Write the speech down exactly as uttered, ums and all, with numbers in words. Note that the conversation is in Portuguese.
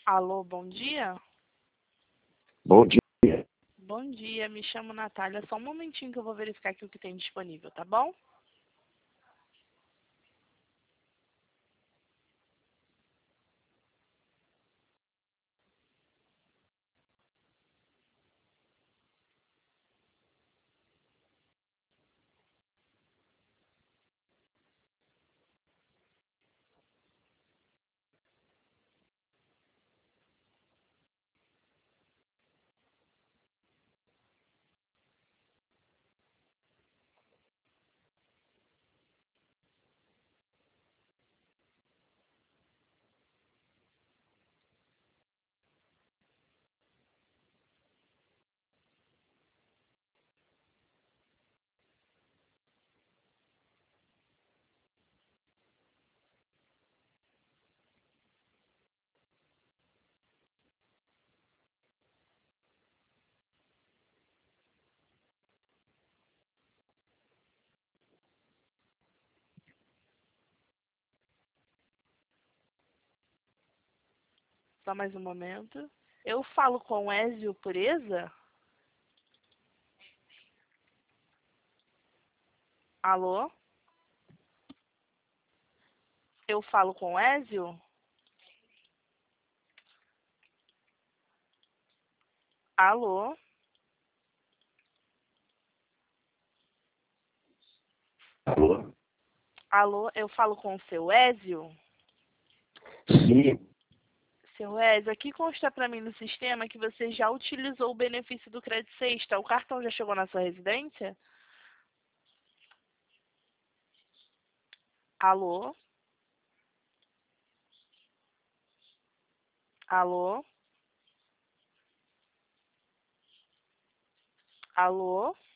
Alô, bom dia? Bom dia. Bom dia, me chamo Natália. Só um momentinho que eu vou verificar aqui o que tem disponível, tá bom? Só mais um momento. Eu falo com Ézio Pureza? Alô? Eu falo com Ézio? Alô? Alô? Alô, eu falo com o seu Ézio? Sim. Seu Ézio, aqui consta para mim no sistema que você já utilizou o benefício do Crédito Sexta. O cartão já chegou na sua residência? Alô? Alô? Alô?